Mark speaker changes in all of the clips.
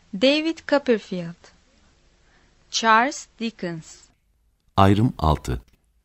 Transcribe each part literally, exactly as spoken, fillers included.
Speaker 1: David Copperfield, Charles Dickens.
Speaker 2: Ayrım altı.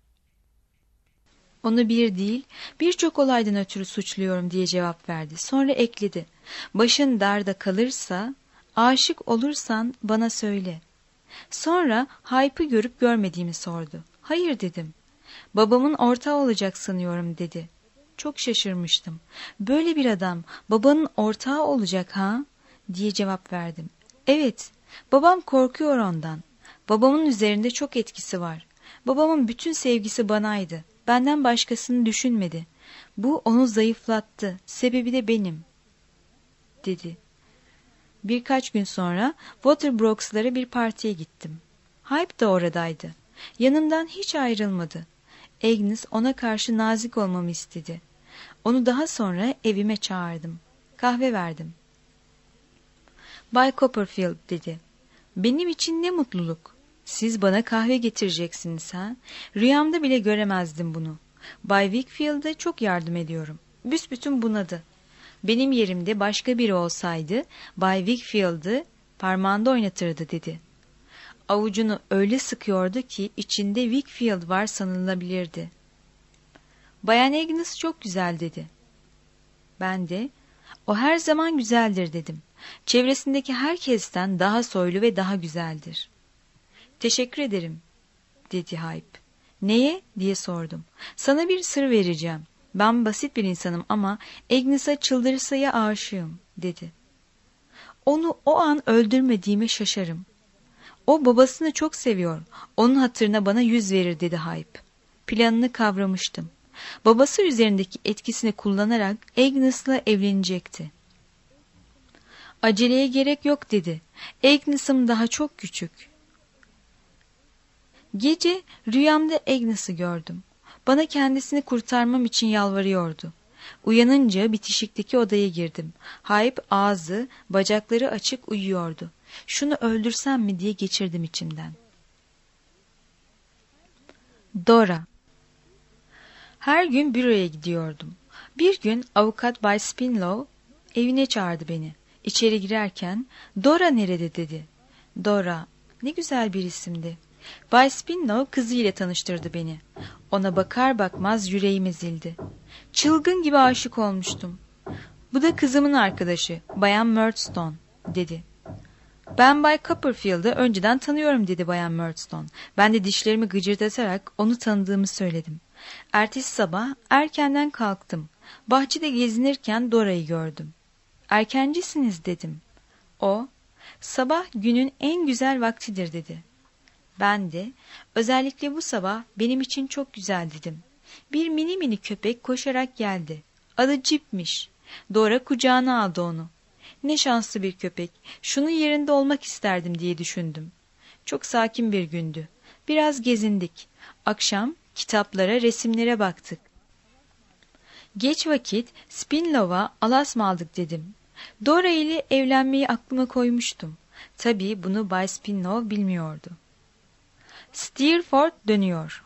Speaker 1: Onu bir değil, birçok olaydan ötürü suçluyorum diye cevap verdi. Sonra ekledi. Başın darda kalırsa, aşık olursan bana söyle. Sonra Hype'ı görüp görmediğimi sordu. Hayır dedim. Babamın ortağı olacak sanıyorum dedi. Çok şaşırmıştım. Böyle bir adam babanın ortağı olacak ha? Diye cevap verdim. Evet, babam korkuyor ondan. Babamın üzerinde çok etkisi var. Babamın bütün sevgisi banaydı. Benden başkasını düşünmedi. Bu onu zayıflattı. Sebebi de benim, dedi. Birkaç gün sonra Waterbrook's'lara bir partiye gittim. Hype de oradaydı. Yanımdan hiç ayrılmadı. Agnes ona karşı nazik olmamı istedi. Onu daha sonra evime çağırdım. Kahve verdim. Bay Copperfield dedi. Benim için ne mutluluk. Siz bana kahve getireceksiniz ha? Rüyamda bile göremezdim bunu. Bay Wickfield'a çok yardım ediyorum. Büsbütün bunadı. Benim yerimde başka biri olsaydı Bay Wickfield'ı parmağında oynatırdı dedi. Avucunu öyle sıkıyordu ki içinde Wickfield var sanılabilirdi. Bayan Agnes çok güzel dedi. Ben de o her zaman güzeldir dedim. Çevresindeki herkesten daha soylu ve daha güzeldir. Teşekkür ederim, dedi Hype. Neye? Diye sordum. Sana bir sır vereceğim. Ben basit bir insanım ama Agnes'a çıldırısıya aşığım, dedi. Onu o an öldürmediğime şaşarım. O babasını çok seviyor. Onun hatırına bana yüz verir, dedi Hype. Planını kavramıştım. Babası üzerindeki etkisini kullanarak Agnes'la evlenecekti. Aceleye gerek yok, dedi. Agnes'ım daha çok küçük. Gece rüyamda Agnes'ı gördüm. Bana kendisini kurtarmam için yalvarıyordu. Uyanınca bitişikteki odaya girdim. Hype ağzı, bacakları açık uyuyordu. Şunu öldürsem mi diye geçirdim içimden. Dora. Her gün büroya gidiyordum. Bir gün avukat Bay Spinlow evine çağırdı beni. İçeri girerken Dora nerede dedi. Dora, ne güzel bir isimdi. Bay Spinlow kızıyla tanıştırdı beni. Ona bakar bakmaz yüreğim ezildi. Çılgın gibi aşık olmuştum. Bu da kızımın arkadaşı, Bayan Murdstone, dedi. Ben Bay Copperfield'ı önceden tanıyorum, dedi Bayan Murdstone. Ben de dişlerimi gıcırdatarak onu tanıdığımı söyledim. Ertesi sabah erkenden kalktım. Bahçede gezinirken Dora'yı gördüm. Erkencisiniz, dedim. O, sabah günün en güzel vaktidir, dedi. Ben de, özellikle bu sabah benim için çok güzel, dedim. Bir mini mini köpek koşarak geldi. Adı Cip'miş. Dora kucağına aldı onu. Ne şanslı bir köpek. Şunun yerinde olmak isterdim diye düşündüm. Çok sakin bir gündü. Biraz gezindik. Akşam kitaplara, resimlere baktık. Geç vakit Spinlow'a alasma aldık, dedim. Dora ile evlenmeyi aklıma koymuştum. Tabii bunu Bay Spinlow bilmiyordu. Steerforth dönüyor.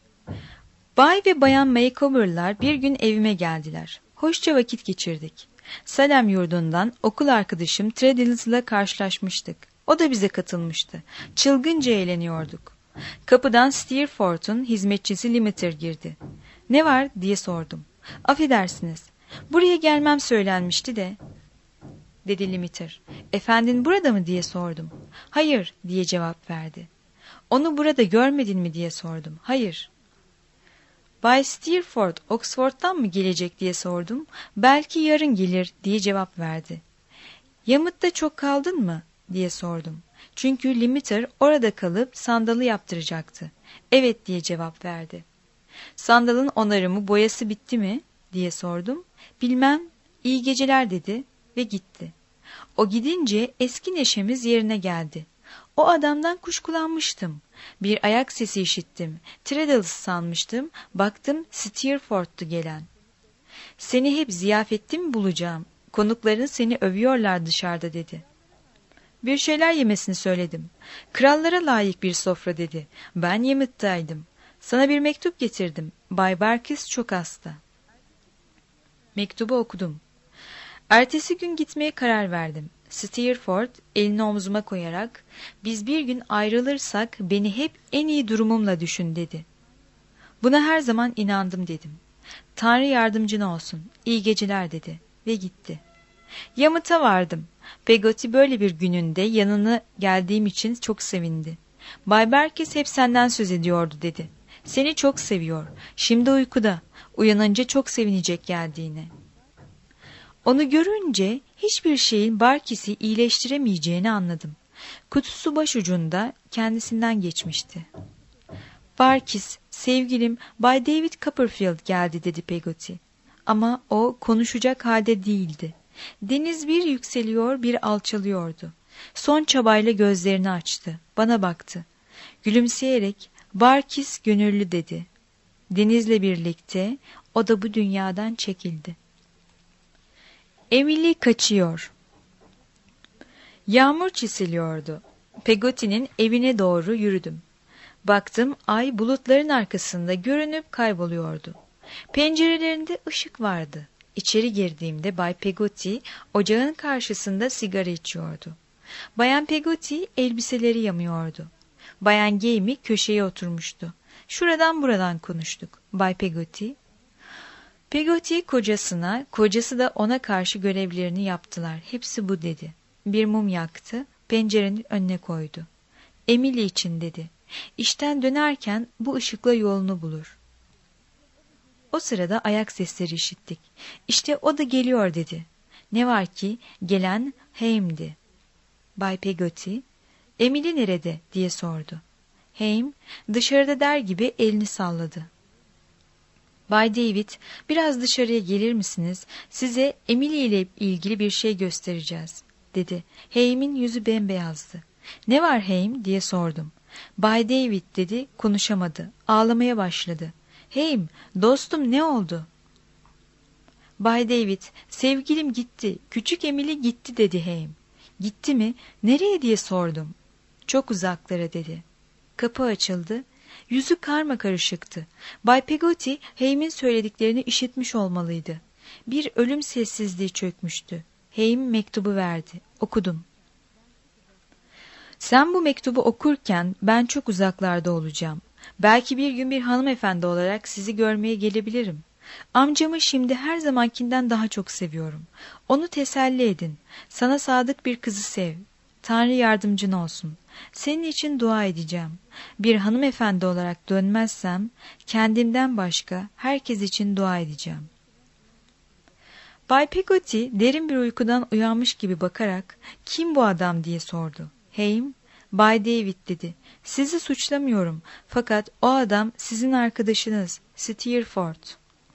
Speaker 1: Bay ve Bayan Maycover'lar bir gün evime geldiler. Hoşça vakit geçirdik. Salem yurdundan okul arkadaşım Treadles'la karşılaşmıştık. O da bize katılmıştı. Çılgınca eğleniyorduk. Kapıdan Steerforth'un hizmetçisi Limiter girdi. Ne var diye sordum. Affedersiniz, buraya gelmem söylenmişti de, dedi Limiter. Efendin burada mı diye sordum. Hayır, diye cevap verdi. Onu burada görmedin mi diye sordum. Hayır. Bay Steerforth Oxford'dan mı gelecek diye sordum. Belki yarın gelir, diye cevap verdi. Yamıt'ta çok kaldın mı diye sordum. Çünkü Limiter orada kalıp sandalı yaptıracaktı. Evet, diye cevap verdi. Sandalın onarımı, boyası bitti mi diye sordum. Bilmem, iyi geceler, dedi ve gitti. O gidince eski neşemiz yerine geldi. O adamdan kuşkulanmıştım. Bir ayak sesi işittim. Treadles sanmıştım. Baktım Steerforth'tu gelen. Seni hep ziyafette mi bulacağım? Konukların seni övüyorlar dışarıda, dedi. Bir şeyler yemesini söyledim. Krallara layık bir sofra, dedi. Ben Yemıt'taydım. Sana bir mektup getirdim. Bay Barkis çok hasta. Mektubu okudum. Ertesi gün gitmeye karar verdim. Steerforth elini omzuma koyarak, "Biz bir gün ayrılırsak beni hep en iyi durumumla düşün," dedi. "Buna her zaman inandım," dedim. "Tanrı yardımcın olsun, iyi geceler," dedi ve gitti. Yamıt'a vardım. Peggotty böyle bir gününde yanına geldiğim için çok sevindi. "Bay Berkes hep senden söz ediyordu," dedi. "Seni çok seviyor. Şimdi uykuda. Uyanınca çok sevinecek geldiğine." Onu görünce hiçbir şeyin Barkis'i iyileştiremeyeceğini anladım. Kutusu başucunda, kendisinden geçmişti. "Barkis, sevgilim Bay David Copperfield geldi," dedi Peggotty. Ama o konuşacak halde değildi. Deniz bir yükseliyor, bir alçalıyordu. Son çabayla gözlerini açtı. Bana baktı. Gülümseyerek, "Barkis gönüllü," dedi. Denizle birlikte o da bu dünyadan çekildi. Emily kaçıyor. Yağmur çisiliyordu. Peggotty'nin evine doğru yürüdüm. Baktım, ay bulutların arkasında görünüp kayboluyordu. Pencerelerinde ışık vardı. İçeri girdiğimde Bay Peggotty ocağın karşısında sigara içiyordu. Bayan Peggotty elbiseleri yamıyordu. Bayan Gamey köşeye oturmuştu. Şuradan buradan konuştuk. Bay Peggotty. Peggotty kocasına, kocası da ona karşı görevlerini yaptılar. Hepsi bu, dedi. Bir mum yaktı, pencerenin önüne koydu. "Emily için," dedi. "İşten dönerken bu ışıkla yolunu bulur." O sırada ayak sesleri işittik. "İşte o da geliyor," dedi. Ne var ki gelen Hame'di. Bay Peggotty, "Emily nerede?" diye sordu. Hame dışarıda der gibi elini salladı. "Bay David, biraz dışarıya gelir misiniz? Size Emily ile ilgili bir şey göstereceğiz," dedi. Hame'in yüzü bembeyazdı. "Ne var Hame?" diye sordum. "Bay David," dedi, konuşamadı. Ağlamaya başladı. "Hame, dostum, ne oldu?" "Bay David, sevgilim gitti. Küçük Emily gitti," dedi Hame. "Gitti mi? Nereye?" diye sordum. "Çok uzaklara," dedi. Kapı açıldı. Yüzü karmakarışıktı. Bay Peggotty, Hame'in söylediklerini işitmiş olmalıydı. Bir ölüm sessizliği çökmüştü. Hame mektubu verdi. Okudum. "Sen bu mektubu okurken ben çok uzaklarda olacağım. Belki bir gün bir hanımefendi olarak sizi görmeye gelebilirim. Amcamı şimdi her zamankinden daha çok seviyorum. Onu teselli edin. Sana sadık bir kızı sev. Tanrı yardımcın olsun. Senin için dua edeceğim. Bir hanımefendi olarak dönmezsem kendimden başka herkes için dua edeceğim." Bay Peggotty derin bir uykudan uyanmış gibi bakarak, "Kim bu adam?" diye sordu. Hame, "Bay David," dedi. "Sizi suçlamıyorum. Fakat o adam sizin arkadaşınız, Steerforth."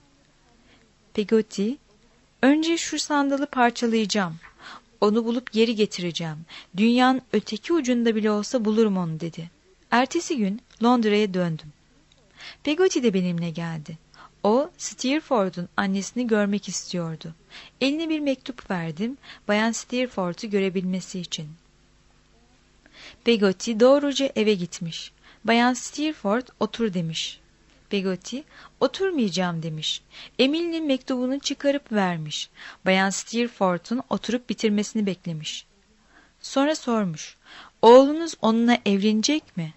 Speaker 1: Peggotty, "Önce şu sandalı parçalayacağım. Onu bulup geri getireceğim. Dünyanın öteki ucunda bile olsa bulurum onu," dedi. Ertesi gün Londra'ya döndüm. Peggotty de benimle geldi. O, Steerforth'un annesini görmek istiyordu. Eline bir mektup verdim, Bayan Steerforth'u görebilmesi için. Peggotty doğruca eve gitmiş. Bayan Steerforth otur demiş. Peggotty, "Oturmayacağım," demiş. Emily'nin mektubunu çıkarıp vermiş. Bayan Steerforth'un oturup bitirmesini beklemiş. Sonra sormuş, "Oğlunuz onunla evlenecek mi?"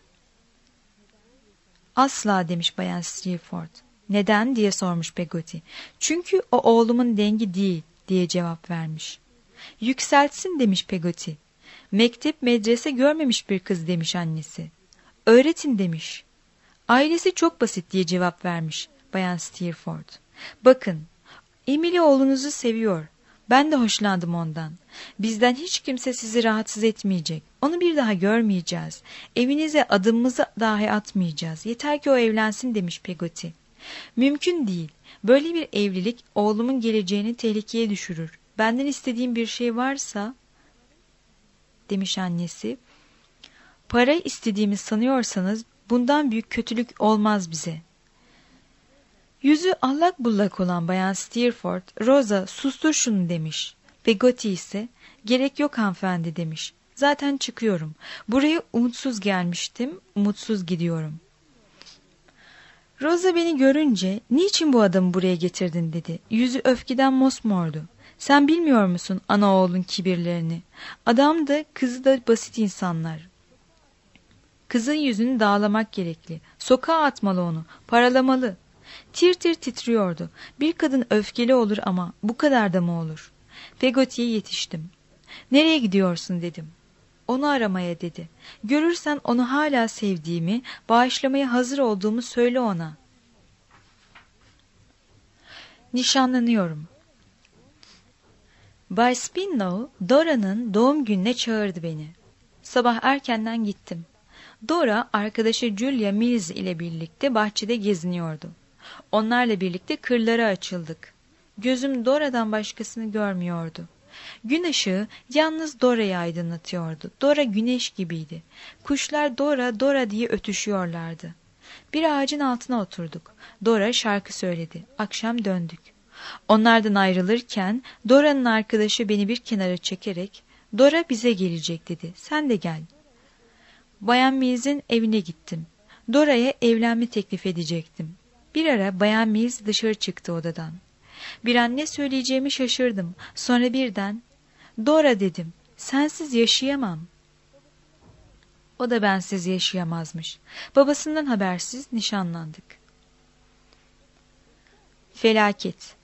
Speaker 1: "Asla," demiş Bayan Steerforth. "Neden?" diye sormuş Peggotty. "Çünkü o oğlumun dengi değil," diye cevap vermiş. "Yükseltsin," demiş Peggotty. "Mektep medrese görmemiş bir kız," demiş annesi. "Öğretin," demiş. "Ailesi çok basit," diye cevap vermiş Bayan Steerforth. "Bakın, Emily oğlunuzu seviyor. Ben de hoşlandım ondan. Bizden hiç kimse sizi rahatsız etmeyecek. Onu bir daha görmeyeceğiz. Evinize adımımızı dahi atmayacağız. Yeter ki o evlensin," demiş Peggotty. "Mümkün değil. Böyle bir evlilik oğlumun geleceğini tehlikeye düşürür. Benden istediğim bir şey varsa," demiş annesi, "para istediğimi sanıyorsanız bundan büyük kötülük olmaz bize." Yüzü allak bullak olan Bayan Steerforth, "Rosa, sustur şunu," demiş. Peggotty ise, "Gerek yok hanımefendi," demiş. "Zaten çıkıyorum. Buraya umutsuz gelmiştim, umutsuz gidiyorum." Rosa beni görünce, "Niçin bu adamı buraya getirdin?" dedi. Yüzü öfkeden mosmordu. Sen bilmiyor musun ana oğlun kibirlerini? Adam da kızı da basit insanlar. Kızın yüzünü dağlamak gerekli. Sokağa atmalı onu, paralamalı. Tir tir titriyordu. Bir kadın öfkeli olur ama bu kadar da mı olur? Peggotty'ye yetiştim. Nereye gidiyorsun dedim. Onu aramaya dedi. Görürsen onu hala sevdiğimi, bağışlamaya hazır olduğumu söyle ona. Nişanlanıyorum. Bay Spinlow, Dora'nın doğum gününe çağırdı beni. Sabah erkenden gittim. Dora, arkadaşı Julia Mills ile birlikte bahçede geziniyordu. Onlarla birlikte kırlara açıldık. Gözüm Dora'dan başkasını görmüyordu. Gün ışığı yalnız Dora'yı aydınlatıyordu. Dora güneş gibiydi. Kuşlar Dora, Dora diye ötüşüyorlardı. Bir ağacın altına oturduk. Dora şarkı söyledi. Akşam döndük. Onlardan ayrılırken Dora'nın arkadaşı beni bir kenara çekerek "Dora bize gelecek" dedi. "Sen de gel." Bayan Mills'in evine gittim. Dora'ya evlenme teklif edecektim. Bir ara Bayan Mills dışarı çıktı odadan. Bir an ne söyleyeceğimi şaşırdım. Sonra birden "Dora" dedim. "Sensiz yaşayamam." O da bensiz yaşayamazmış. Babasından habersiz nişanlandık. Felaket.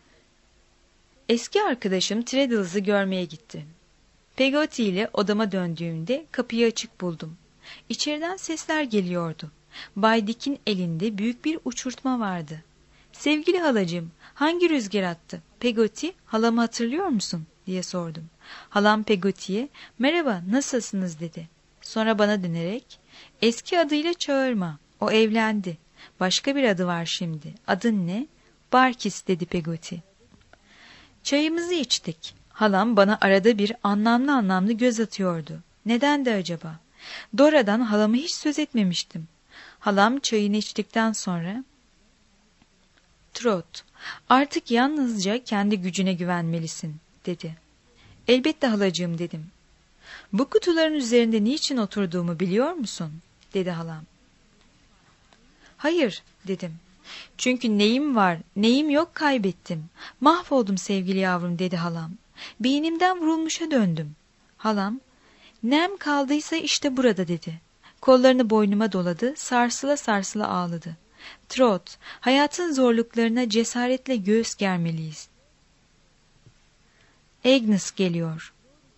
Speaker 1: Eski arkadaşım Traddles'ı görmeye gitti. Peggotty ile odama döndüğümde kapıyı açık buldum. İçeriden sesler geliyordu. Bay Dick'in elinde büyük bir uçurtma vardı. "Sevgili halacığım, hangi rüzgar attı? Peggotty, halamı hatırlıyor musun?" diye sordum. Halam Peggotty'ye "Merhaba, nasılsınız?" dedi. Sonra bana dönerek "Eski adıyla çağırma, o evlendi. Başka bir adı var şimdi. Adın ne?" "Barkis" dedi Peggotty. Çayımızı içtik. Halam bana arada bir anlamlı anlamlı göz atıyordu. Neden de acaba? Dora'dan halamı hiç söz etmemiştim. Halam çayını içtikten sonra "Trot, artık yalnızca kendi gücüne güvenmelisin" dedi. "Elbette halacığım" dedim. "Bu kutuların üzerinde niçin oturduğumu biliyor musun?" dedi halam. "Hayır" dedim. "Çünkü neyim var, neyim yok kaybettim. Mahvoldum sevgili yavrum" dedi halam. Beynimden vurulmuşa döndüm. Halam, "Nem kaldıysa işte burada" dedi. Kollarını boynuma doladı, sarsıla sarsıla ağladı. "Trot, hayatın zorluklarına cesaretle göğüs germeliyiz." Agnes geliyor.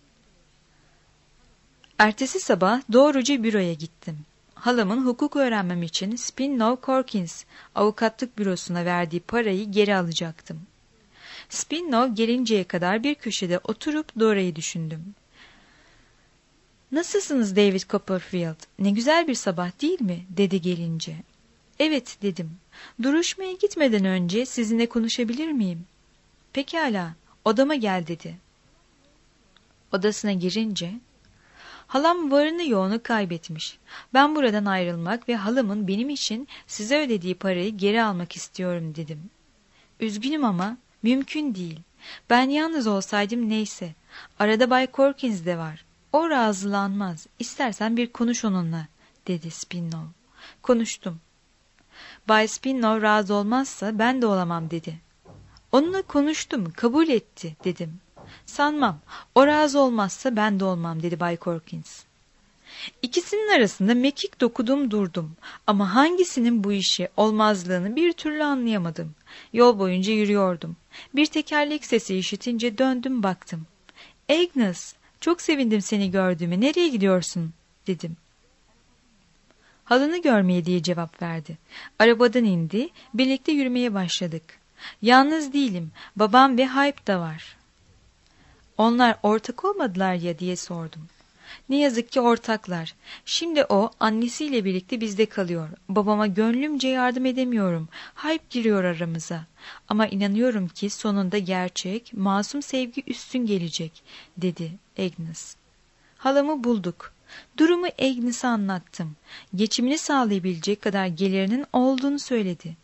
Speaker 1: Ertesi sabah doğruca büroya gittim. Halamın hukuk öğrenmem için Spinlow Corkins avukatlık bürosuna verdiği parayı geri alacaktım. Spinlow gelinceye kadar bir köşede oturup Dora'yı düşündüm. "Nasılsınız David Copperfield? Ne güzel bir sabah değil mi?" dedi gelince. "Evet" dedim. "Duruşmaya gitmeden önce sizinle konuşabilir miyim?" "Pekala, odama gel" dedi. Odasına girince "Halam varını yoğunu kaybetmiş. Ben buradan ayrılmak ve halamın benim için size ödediği parayı geri almak istiyorum" dedim. "Üzgünüm ama mümkün değil. Ben yalnız olsaydım neyse. Arada Bay Corkins de var. O razılanmaz. İstersen bir konuş onunla" dedi Spinlow. Konuştum. "Bay Spinlow razı olmazsa ben de olamam" dedi. "Onunla konuştum, kabul etti" dedim. "Sanmam. O razı olmazsa ben de olmam" dedi Bay Corkins. İkisinin arasında mekik dokudum durdum. Ama hangisinin bu işi olmazlığını bir türlü anlayamadım. Yol boyunca yürüyordum. Bir tekerlek sesi işitince döndüm baktım. "Agnes, çok sevindim seni gördüğüme. Nereye gidiyorsun?" dedim. "Halanı görmeye" diye cevap verdi. Arabadan indi, birlikte yürümeye başladık. "Yalnız değilim, babam ve Hype da var." "Onlar ortak olmadılar ya?" diye sordum. "Ne yazık ki ortaklar. Şimdi o annesiyle birlikte bizde kalıyor. Babama gönlümce yardım edemiyorum. Hype giriyor aramıza. Ama inanıyorum ki sonunda gerçek, masum sevgi üstün gelecek" dedi Agnes. Halamı bulduk. Durumu Agnes'e anlattım. Geçimini sağlayabilecek kadar gelirinin olduğunu söyledi.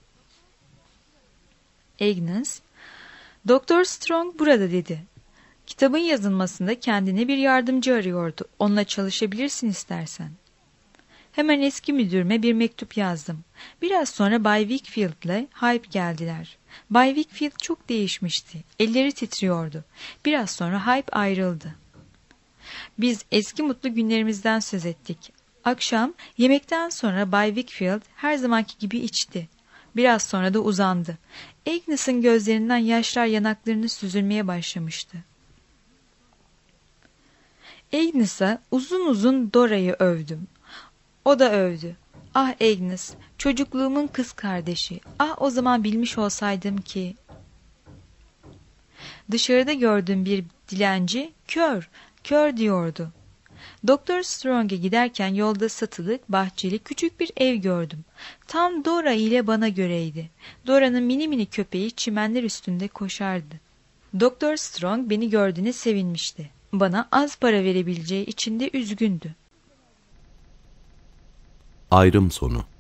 Speaker 1: Agnes, "Doktor Strong burada" dedi. Kitabın yazılmasında kendine bir yardımcı arıyordu. Onunla çalışabilirsin istersen. Hemen eski müdürüme bir mektup yazdım. Biraz sonra Bay Wickfield ile Hype geldiler. Bay Wickfield çok değişmişti. Elleri titriyordu. Biraz sonra Hype ayrıldı. Biz eski mutlu günlerimizden söz ettik. Akşam yemekten sonra Bay Wickfield her zamanki gibi içti. Biraz sonra da uzandı. Agnes'ın gözlerinden yaşlar yanaklarını süzülmeye başlamıştı. Agnes'a uzun uzun Dora'yı övdüm. O da övdü. Ah Agnes, çocukluğumun kız kardeşi. Ah o zaman bilmiş olsaydım ki... Dışarıda gördüğüm bir dilenci kör, kör diyordu. Doktor Strong'e giderken yolda satılık, bahçeli küçük bir ev gördüm. Tam Dora ile bana göreydi. Dora'nın mini mini köpeği çimenler üstünde koşardı. Doktor Strong beni gördüğüne sevinmişti. Bana az para verebileceği için de üzgündü.
Speaker 2: Ayrım sonu.